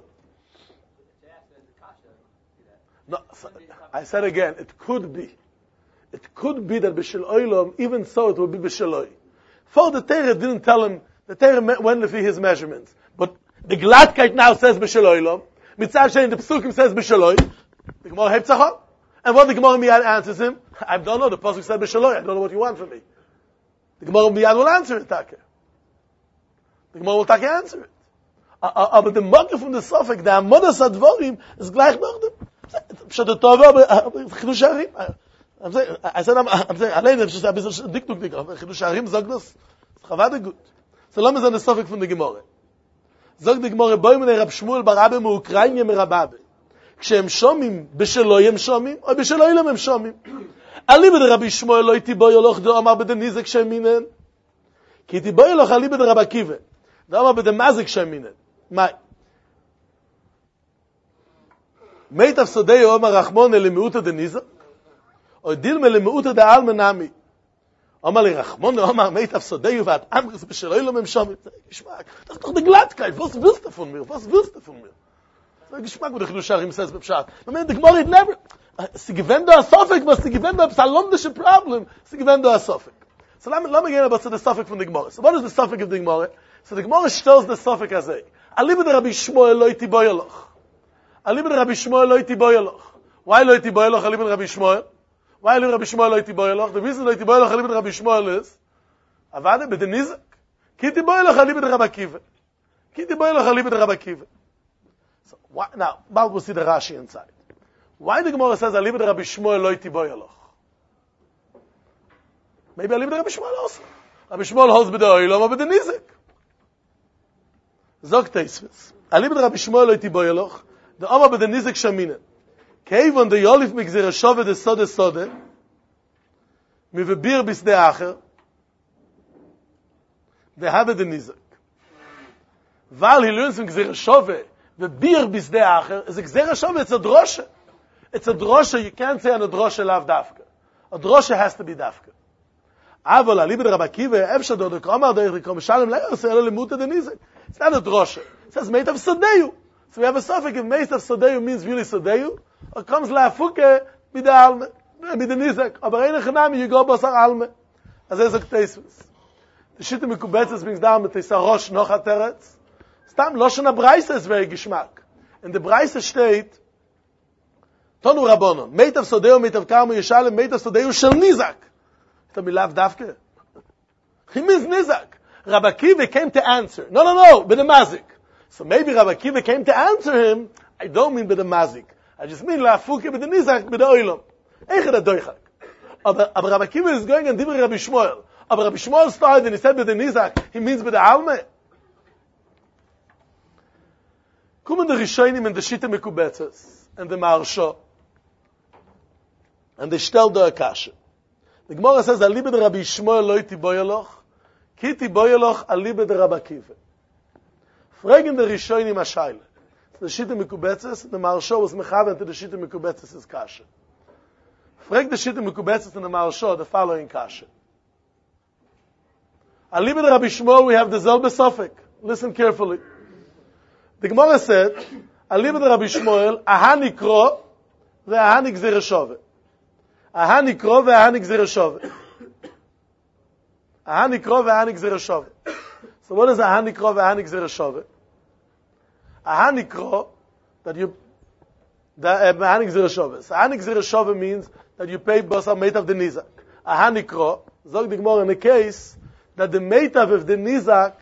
No, I said again, it could be. It could be that b'shel olam, even so it would be b'shel oy. For the Torah didn't tell him, the Torah went with his measurements. But the Glattkeit now says b'shel olam. Mitzad Shein, the Pesukim says b'shel oy. The Gemara hebt zachon. And what the Gemara Miyad answers him, I don't know, the Pasuk said b'shel oy, I don't know what you want from me. The Gemara Miyad will answer it, Taka. The Gemara will Taka answer it. But the Makkah from the Suffolk, the Amodas Advorim, is gleich noch dem. Pshat Tova, aber Chidush Harim. I'm saying, allein, das ist ein bisschen dick, aber Chidush Harim sagt das, chavade gut. So lassen wir es an der Suffolk von der Gemara. Sagt die Gemara, boi mene Rab Shmuel Barabe me Ukraine me Rababe. כשהם שומעים, בשלוי הם שומעים, או בשלוי להם הם שומעים. אליבא דרבי שמואל לא תיבוי הולך דאמר בדניזק שם מינן. כי תיבוי הולך אליבא דרב עקיבא. דאמר בדמזק שם מינן. מה? מיטב סודי אומר רחמון למיעוטה דניזק, או דילמה למיעוטה דעלמא נמי. אומר לי רחמון אומר מיטב סודי ואת אמרס בשלוי להם הם שומעים. geschmack. Das ist doch die Glattkeit. Was willst du von mir? Was willst du von mir? Der Geschmack, wo der Chidush Harim says b'pshat. I mean, the Gemara never... Sie gewinnt da a Sofik, was sie gewinnt da a salondische problem. Sie gewinnt da a Sofik. So let me get about the Sofik from the Gemara. So what is the Sofik of the Gemara? So the Gemara tells the Sofik as a Aliba de Rabbi Shmuel lo iti boyaloch. Aliba de Rabbi Shmuel lo iti boyaloch. Why lo iti boyaloch Aliba de Rabbi Shmuel? Why Aliba de Rabbi Shmuel lo iti boyaloch? The reason lo iti boyaloch Aliba de Rabbi Shmuel is Avada b'denizak. Ki iti boyaloch Aliba de Rabbi Akiva. Ki iti boyaloch Aliba de Rabbi Akiva. Now, we'll see the Rashi inside. Why the Gemara says, Aliba de Rabbi Shmuel lo iti boyaloch? Maybe Aliba de Rabbi Shmuel also. Rabbi Shmuel holds b'de oilam or b'de nizik. Zog teisvis. Aliba de Rabbi Shmuel lo iti boyaloch, the Omar b'de nizik shaminen. Keivon de yolif migzir shove de sode, mi vebir bis de acher, de habe de nizik. Weil he learns from gzir shove, the beer bis the acher is a gzera shov, it's a droshe. It's a droshe, you can't say on a droshe lav dafka. A droshe has to be dafka. Avol aliba de Rabbi Akiva, efshad od kamar de kom shalom le'er se elo lemuta de nizek. It's not a droshe. It says meit of sodeyu. So we have a suffix if meit of sodeyu means really sodeyu, or comes la'afuke bide alme, bide nizek. Aber eine chenami you go basar alme. As is a teisvis. The shit mekubetzes brings down with teisa rosh noch ateretz. Stam loshon a Breise is very geschmack. In the Breise steht Tonu Rabbonon, Meitav Sodeu, Meitav Karmo Yeshalem, Meitav Sodeu Shel Nizak. It's a milav dafke. He means Nizak. Rabbi Akiva came to answer. No, b'de mazik. So maybe Rabbi Akiva came to answer him. I don't mean b'de mazik. I just mean la'afuke b'de Nizak, b'de oilom. Eichad adoichak. Aber Rabbi Akiva is going on Divri Rabbi Shmuel. Aber Rabbi Shmuel started and he said b'de Nizak. He means b'de Alme. Kommen the Rishonim and the Shita Mekubetzes and the Maharsha and they stell the Akasha. The Gemara says, Aliba de Rabbi Shmuel lo iti boyaloch, ki iti boyaloch aliba de Rabbi Akiva. Fragen the Rishonim Ashayla. The Shita Mekubetzes, the Maharsha was mechaven to the Shita Mekubetzes' Kasha. Frag the Shita Mekubetzes and the Maharsha the following Kasha. Aliba de Rabbi Shmuel, we have the Zelbe Sofik. Listen carefully. The Gemara said, Aliba de Rabbi Shmuel, Aha nikro, ve'aha nigzir shove. Aha nikro, ve'aha nigzir shove. Aha nikro, ve'aha nigzir shove. So what is Aha nikro, ve'aha nigzir shove? Aha nikro, that you, ve'aha nigzir shove. So Aha nigzir shove means that you pay basar meitav de nizak. Aha nikro, zog the Gemara in the case that the meitav of the nizak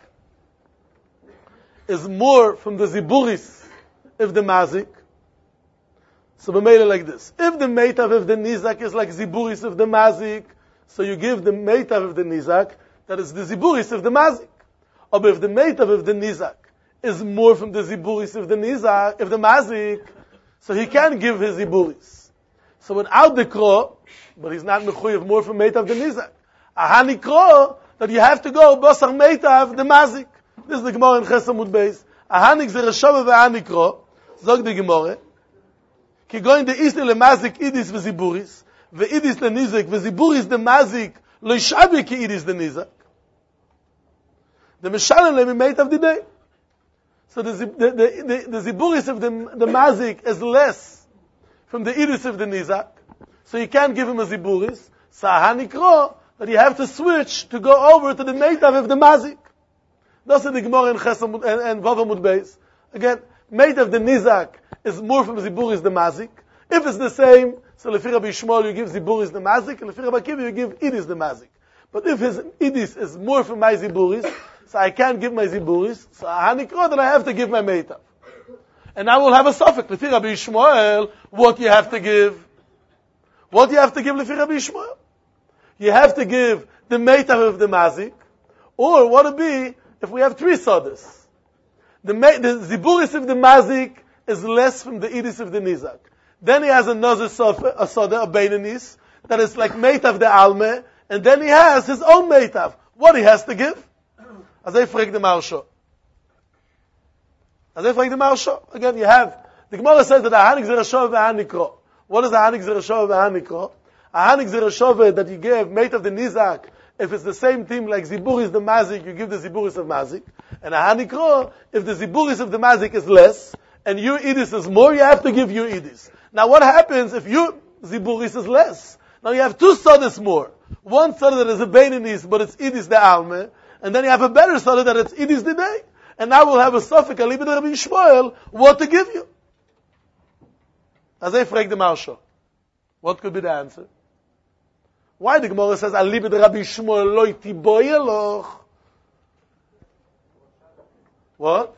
is more from the ziburis if the mazik. So we made it like this. If the meitav of the nizak is like ziburis of the mazik, so you give the meitav of the nizak, that is the ziburis of the mazik. Or if the meitav of the nizak is more from the ziburis of the nizak, if the mazik, so he can give his ziburis. So without the kro, but he's not mechuyev more from meitav the nizak. Ahani kro, that you have to go basar meitav the mazik. This is the Gemara in Chesamud Beis. Ahanik ze reshove ve'ahanik ro. Zog the Gemara. Ki goin de isle le mazik idis ve'ziburis. Ve'idis le nizik ve'ziburis de mazik lo yishabe ki idis de nizak. The Mishalim Leim made of the day. So the Ziburis of the Mazik is less from the Idis of the Nizak. So you can't give him a Ziburis. So Hanikro, that you have to switch to go over to the Meitav of the Mazik. That's the Gemara in Chesam and Vav Amud Beis. Again, Meitav the Nizak is more from Ziburis the Mazik. If it's the same, so Lefi Rabbi Yishmael you give Ziburis the Mazik, and Lefi Rabbi Akiva you give Idis the Mazik. But if his Idis is more from my Ziburis, so I can't give my Ziburis, so Hanikro, then I have to give my Meitav. And I will have a suffix. Lefi Rabbi Yishmael, what you have to give? What do you have to give Lefi Rabbi Yishmael? You have to give the Meitav of the Mazik, or what would be if we have three sodas? The Ziburis of the Mazik is less from the Idis of the Nizak. Then he has another soda, a Beinanis, that is like Meitav the Alme, and then he has his own Meitav. What he has to give? Azay frag the Marsha. Again, you have, the Gemara says that Ahanik Zerashov Ahanikro. What is Ahanik Zerashov Ahanikro? Ahanik Zerashov that you give Meitav the Nizak. If it's the same thing like Ziburis the Mazik, you give the Ziburis of Mazik. And Ahanikro, if the Ziburis of the Mazik is less, and your Idis is more, you have to give your Idis. Now what happens if your Ziburis is less? Now you have two sodas more. One soda that is a Beinanis, but it's Idis the Alme, and then you have a better soda that it's Idis the Day. And now we'll have a suffix, Alibid Rabbi Yishmael, what to give you. As I frag the Marsha. What could be the answer? Why the Gemara says, Alibid Rabbi Yishmael loy tiboyeloch? What?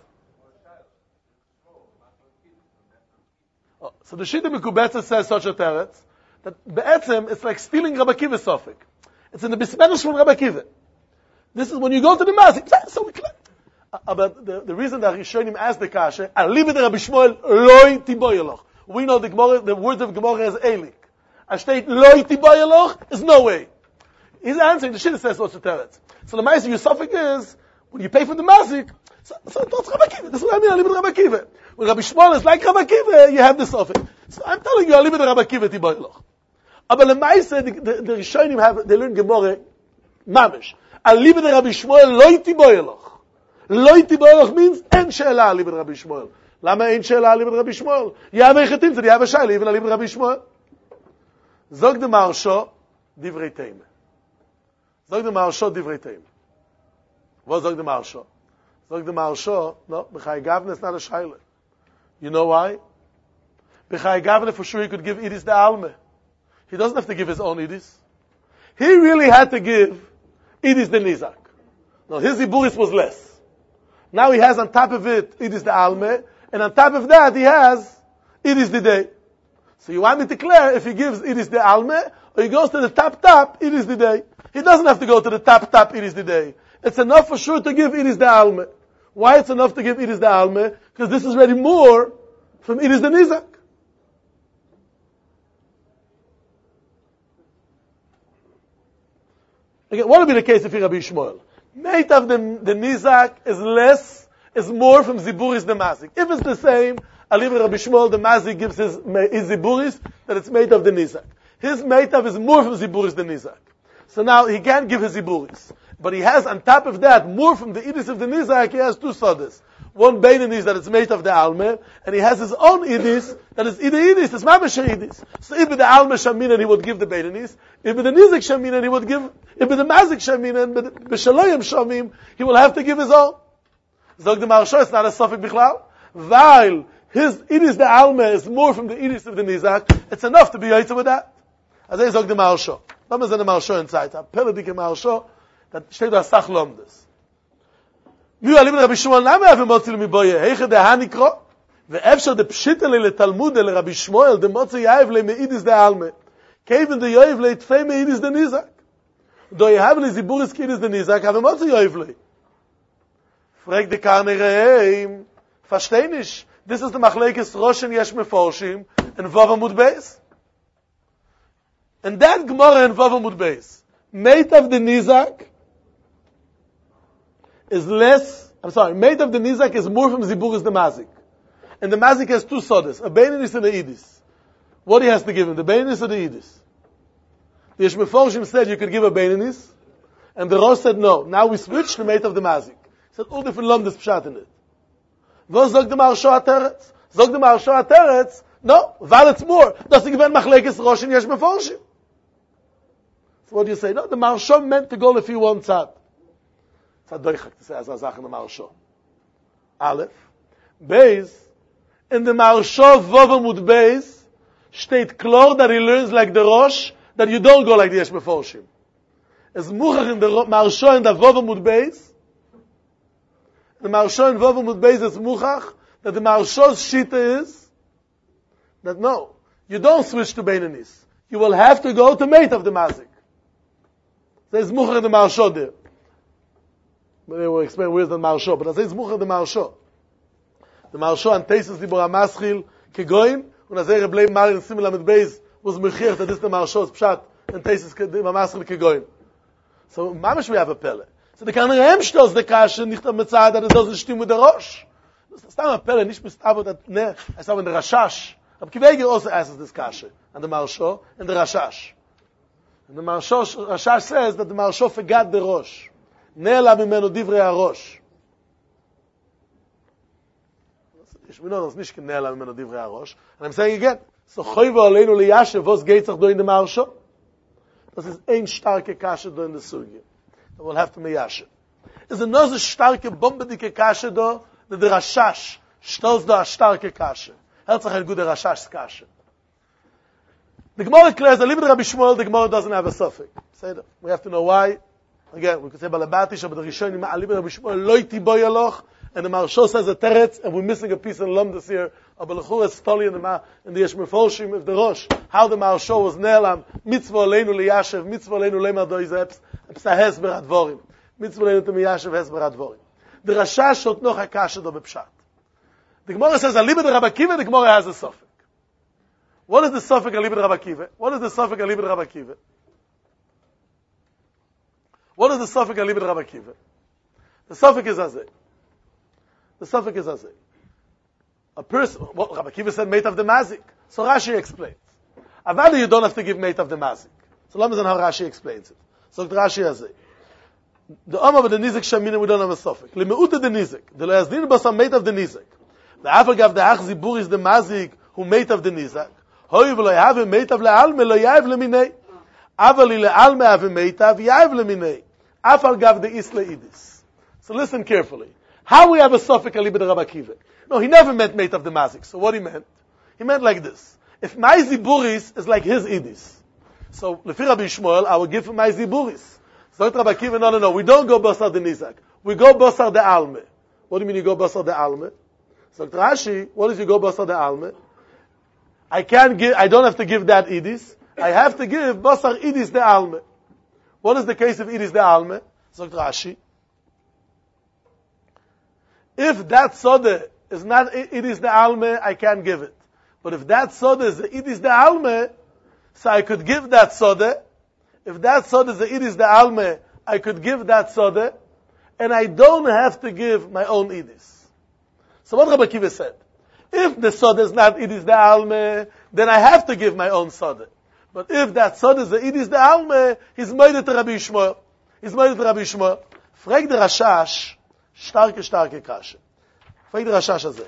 Oh, so the Shita Mekubetza says such a teretz, that Be'etzem, it's like stealing Rabbi Akiva's suffix. It's in the Bismenish from Rabbi Akiva. This is when you go to the Mazik. So we claim. But the reason that Rishonim asked the Kasha, Alibid Rabbi Yishmael loy tiboyeloch. We know the words of Gemara is Eilik. A state loy tiboyeloch is no way. He's answering, the Shita says such a teretz. So the Ma'aseh your suffix is, when you pay for the Mazik, so it's Rabbi Akiva. This is what I mean, Alibid Rabbi Akiva. When Rabbi Yishmael is like Rabbi Akiva, you have the suffix. So I'm telling you, Alibid Rabbi Akiva tiboyeloch. But the Ma'aseh, the Rishonim they learn Gemara, Mamish. Alibid Rabbi Yishmael loy tiboyeloch. Loy tiboyeloch means en she'ela alibid Rabbi Yishmael. Lama en she'ela alibid Rabbi Yishmael? You have a chetim, so you have a shayla, even alibid Rabbi Yishmael. Zog the Marsha, divrei teim. Zog the Marsha, divrei teim. What zog the Marsha? Zog the Marsha, no, B'chai Gavne is not a shayla. You know why? B'chai Gavne, for sure he could give Idis the Alme. He doesn't have to give his own Idis. He really had to give Idis the Nizak. No, his Ziburis was less. Now he has on top of it, Idis the Alme, and on top of that he has Idis the Day. So you want me to declare if he gives Idis the Alme, or he goes to the top, Idis the Day. He doesn't have to go to the top, Idis the Day. It's enough for sure to give Idis the Alme. Why it's enough to give Idis the Alme? Because this is really more from Idis the Nizak. Again, what would be the case if he Rabbi Yishmael? Meitav the Nizak is more from Ziburis the Mazik. If it's the same, Alibid Rabbi Yishmael, the Mazik gives his Ziburis, that it's Meitav the Nizak. His Meitav is more from Ziburis the Nizak. So now he can't give his Ziburis. But he has on top of that, more from the Idis of the Nizak, he has two sodas. One Beinanis that it's Meitav the Alme, and he has his own Idis, that is Idis, it's Mamash Idis. So if the Alme Shaminan, he would give the Beinanis. If the Nizak Shaminan, he would give, if the Mazik Shaminan, but B'Shalayim Shamim, he will have to give his own. Zog the Marsha, it's not a suffix Bichlal. While his Idis the Alme is more from the Idis of the Nizak, it's enough to be Yaitza with that. As I Zog the Marsha. Lama zene Marsha inside. A Peladik Marsha, that steht da Sach Lomdes. Nu Alibid Rabbi Yishmael, lama have motzil mi boye, heiche de Hanikro, ve'efshar de Pshitele le Talmud le Rabbi Yishmael, de motzi yaev le meidis de Alme, keven de yaev le tfei meidis de Nizak. Do yaev le ziburis kidis de Nizak, have motzi yaev le. Frag de Karne Reim, versteh nicht. This is the Machlekes Rosh and Yesh Meforshim, and Vav Amud Beis. And that Gemara in Vav Amud Beis, Meitav the Nizak, is Meitav the Nizak is more from Ziburis the Mazik. And the Mazik has two sodas, a Beinanis and a Idis. What he has to give him, the Beinanis or the Idis? The Yesh Meforshim said you could give a Beinanis, and the Rosh said no. Now we switch to Meitav the Mazik. Es hat all different Lamdes Pshat in it. Was sagt der Marsho Ateretz? Sagt der Marsho Ateretz? No, weil it's more. Das ist gewähnt Machlekes Rosh in Yesh Meforshim. So what do you say? No, the Marsho meant to go if you want tzad. Tzad doichak, to say as a zach in the Marsho. Aleph. Beis, in the Marsho Vovamud Beis, steht klar that he learns like the Rosh, that you don't go like the Yesh Meforshim. Es muchach in the Marsho in the Vovamud Beis, the Marsho in Vovamud Beis is muchach, that the Marsho's shita is, that no, you don't switch to Beinanis. You will have to go to mate of the Mazik. There's muchach in the Marsho there. But they will explain where's the Marsho, but there's muchach in the Marsho. The Marsho and Tesis Libor HaMaschil kegoim, und as er blame Marin Simila mit Beis, was mechiach that this the Marsho's pshat, and Tesis HaMaschil kegoim. So, mamish we have a pelle. So, the Kaner Hemshtos, the Kasha, nicht am Metzah, that it doesn't stim with the Rosh. It's not a pelle, nicht mistabo, that, ne, I saw in the Rashash. But Kiveger also asks this Kasha, and the Marsho, and the Rashash. And the Marsho, Rashash says that the Marsho forgot the Rosh. Ne'ela mimeno divrei HaRosh. We know that's nicht ne'ela mimeno divrei HaRosh. And I'm saying again, so choyva aleinu liyashev, was geht sich do in the Marsho? Das ist ein starke Kasha do in the Sugi. And we'll have to meyashev. Is a noze starke, bombedike Kasha do, that the Rashash stelz do a starke Kasha. Herzach a good Rashash Kasha. The Gemara declares that Libid Rabbi Shmuel, the Gemara doesn't have a suffix. Say that. We have to know why. Again, we could say Balabatish, but the Rishonim, Libid Rabbi Shmuel, loiti boyaloch, and the Marsho says a teretz, and we're missing a piece in Lomdas here, of Belachur Estoli in the Yesh Meforshim of the Rosh, how the Marsho was Ne'elam, mitzvah aleinu liyashev, mitzvah aleinu lemar do izeh, psa hesber advorim, mitzvah aleinu to miyashev hesber advorim. The Rashash hot noch a kasha do bepshat. The Gemara says, Alibid Rabbi Akiva, the Gemara has a suffix. What is the suffix Alibid Rabbi Akiva? What is the suffix Alibid Rabbi Akiva? What is the suffix Alibid Rabbi Akiva? The suffix is Azeh. The suffix is Azeh. A person, well, Rabbi Akiva said mate of the mazik. So Rashi explains. Avada, you don't have to give mate of the mazik. So let me see how Rashi explains it. So Rashi Azeh. The Amma of the Nizik Shamina, we don't have a suffix. Limeuta the Nizik. The Leazdin Basam mate of the Nizik. The Afagav the Achzibur is the mazik who mate of the Nizak. Hoy v'lo yav mate of le'alme lo yav leminei. Avali le'alme have mate of yav leminei. Afal gav the isle idis. So listen carefully. How we have a suffix alibid Rabbi Akiva? No, he never meant mate of the mazik. So what he meant? He meant like this. If my ziburis is like his idis, so lefi Rabbi Shmuel, I will give him my ziburis. So Rabbi Akiva, no, we don't go basar the Nizak. We go basar the alme. What do you mean you go basar the alme? So Rashi, what is you go basar the alme? I don't have to give that idis. I have to give basar idis the alme. What is the case of idis the alme? So Rashi, if that sode is not idis the alme, I can't give it. But if that sode is the idis the alme, so I could give that sode. If that sode is the idis the alme, I could give that sode, and I don't have to give my own idis. So what Rabbi Akiva said, if the sod is not idis the alme, then I have to give my own sod. But if that sod is the idis the alme, he's made it to Rabbi Shmuel. Frag the Rashash, starke kashe. Frag the Rashash azeh.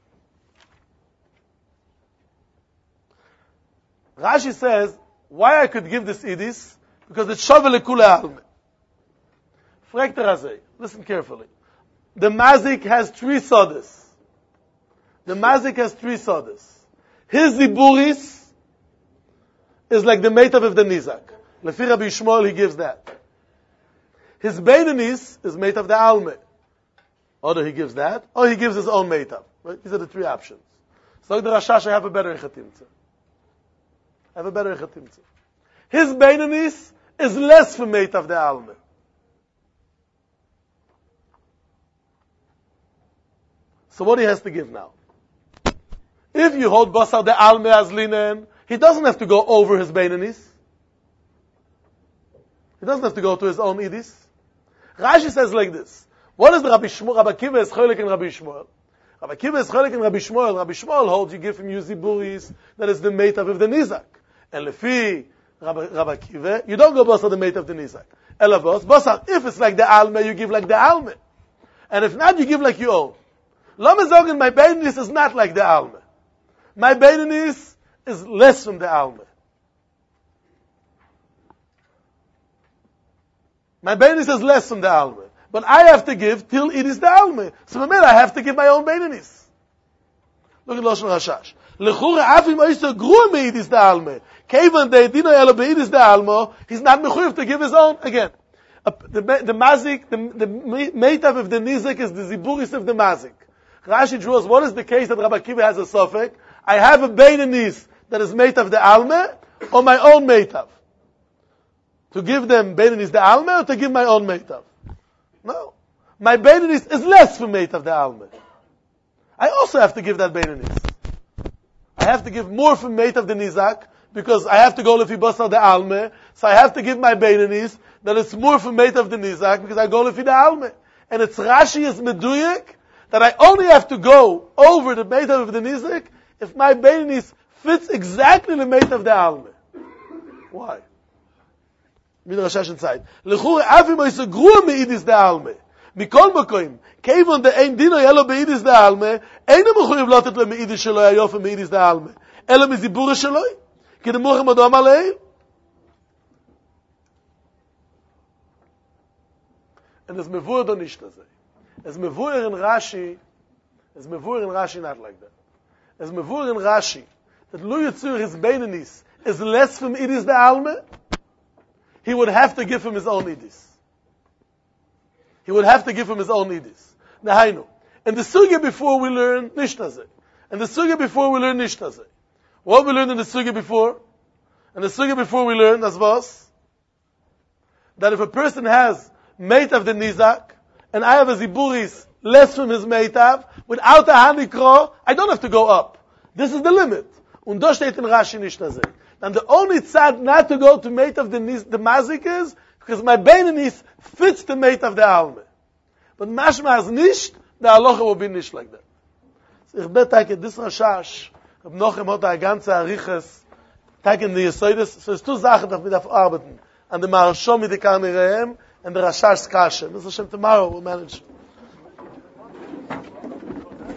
Rashi says, why I could give this idis? Because it's shavel lekule alme. Frag the Razeh. Listen carefully. The mazik has 3 sodas. The mazik has 3 sodas. His ziburis is like the meitav of the nizak. Lefi Rabbi Shmuel, he gives that. His beinanis is meitav the alme. Either he gives that, or he gives his own meitav. Right? These are the 3 options. So the Rashash, I have a better echatimtza. His beinanis is less for meitav the alme. So what he has to give now? If you hold basar the alme as linen, he doesn't have to go over his beinanis. He doesn't have to go to his own idis. Rashi says like this. What is the Rabbi Akiva is cholik and Rabbi Shmuel? Rabbi Akiva is cholik and Rabbi Shmuel. Rabbi Shmuel holds you give him yuziburis, that is the meitav of the nizak. And lefi Rabbi Akiva, you don't go basar the meitav of the nizak. Elavos, basar, if it's like the alme, you give like the alme. And if not, you give like you own. Lama sagen, my Beinenis is not like the Alma. My Beinenis is less from the Alma. My Beinenis is less from the Alma. But I have to give till it is the Alma. So I have to give my own Beinenis. Look at Lashon Rashash. L'chura afim oiso grua meid is the Alma. Kevan de dino elo beid is the Alma. He's not mechuyev to give his own. Again, the mazik, the meitav of the nizik is the ziburis of the mazik. Rashi draws, what is the case that Rabbi Akiva has a suffix? I have a Beinenis that is meitav the Alma, or my own meitav. To give them Beinenis the Alma, or to give my own meitav? No. My Beinenis is less from meitav the Alma. I also have to give that Beinenis. I have to give more from meitav the Nizak, because I have to go lefi basar the Alma, so I have to give my Beinenis that it's more from meitav the Nizak, because I go lefi the Alma. And it's Rashi is meduyik, that I only have to go over the meitav of the Nizak if my Beinenis fits exactly the meitav of the Alma. Why? Midrash inside. L'chur avim oisa grua meidis the Alma. Mikol makoim. Kevon de ein dino yelo meidis the Alma. Eina mechuyev lotet le meidis sheloi ayof meidis the Alma. Ela mizibura sheloi. Ki de mochem adom alei. And es mevur do nicht das. Es mevur in Rashi not like that. Es mevur in Rashi that Lu Yitzur his Beinenis is less from Idis the Alma. He would have to give him his own Idis. He would have to give him his own Idis. Nahainu. In the Sugya before we learn Nishtazeh. In the Sugya before we learn Nishtazeh. What we learned in the Sugya before? In the Sugya before we learned, as was, that if a person has Meitav the Nizak, and I have a Ziburis less from his Meitav, without a Hanikro, I don't have to go up. This is the limit. Und da steht in Rashi Nishtazeh. And the only tzad not to go to Meitav the Mazik is, because my Beinenis fits the Meitav the Alma. But Mashma is nicht, the Halacha will be nicht like that. So ich bete, this Rashash, Reb Nochem hat a ganze Ariches, in the Yesoides, so it's two Sachen, that we have arbeiten. And the Maharshom mit the Karnirehem, and the Rashash Kashem. Mr. Hashem, tomorrow we'll manage.